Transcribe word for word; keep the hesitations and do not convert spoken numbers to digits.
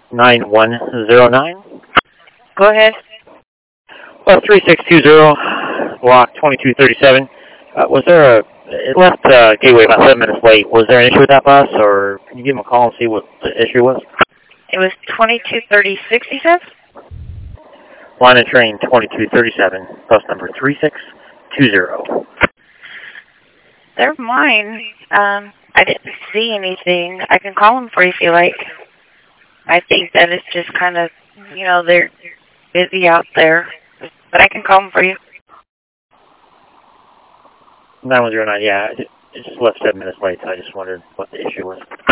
nine one zero nine. Go ahead. Well, three six two zero, block twenty-two thirty-seven. Uh, was there a, it left uh, Gateway about seven minutes late. Was there an issue with that bus, or can you give them a call and see what the issue was? It was twenty-two thirty-six, you said? Line of train twenty-two thirty-seven, bus number three six two zero. They're mine. Um, I didn't see anything. I can call them for you if you like. I think that it's just kind of, you know, they're busy out there. But I can call them for you. nine one zero nine, yeah. It just left seven minutes late, so I just wondered what the issue was.